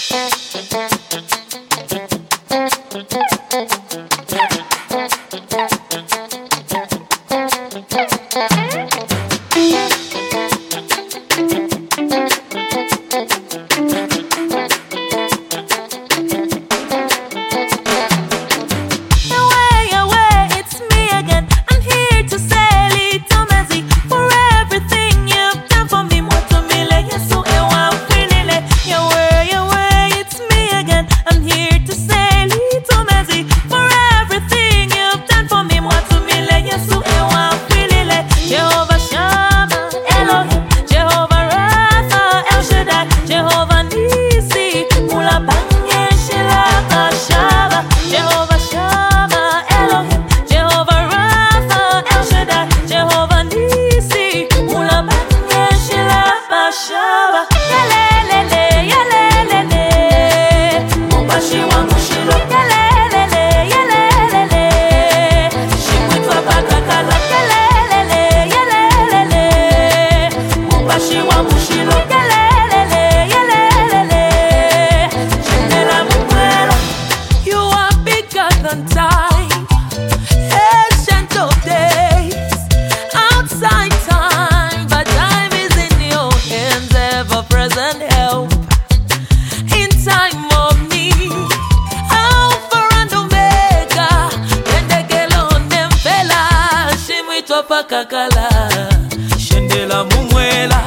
Kakala, Shendela Mumwela,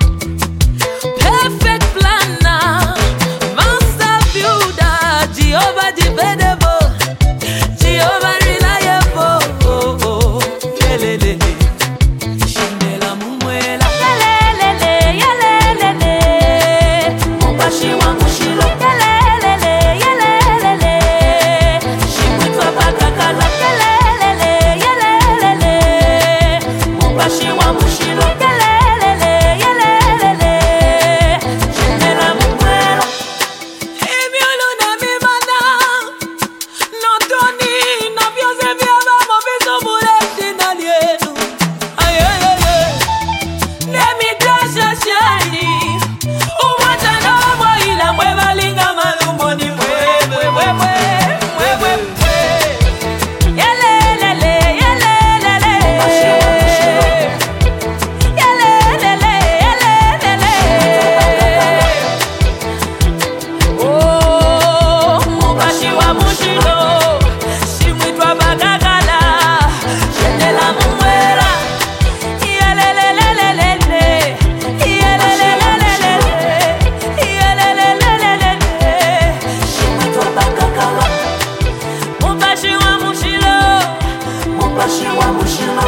perfect planner, master builder, Jehovah dependable, Jehovah reliable, Yelele, Shendela Mumwela, Yelele, Yelele, Mubashi wa Mushilo, Yelele, Yelele, Shimwitwa Kakala, Yelele, Yelele. She want Mushilo, yelele, yelele, Shendela Mumwela. Emiolo na mi mana, no toni, no piose viava, mo viso bureti na lienu. Ay, ay, ay, ay. Nemi dasha shani, uwacha na mwa ila mweva linga malumbo ni mwe. Yelele, yelele. She want Mushilo.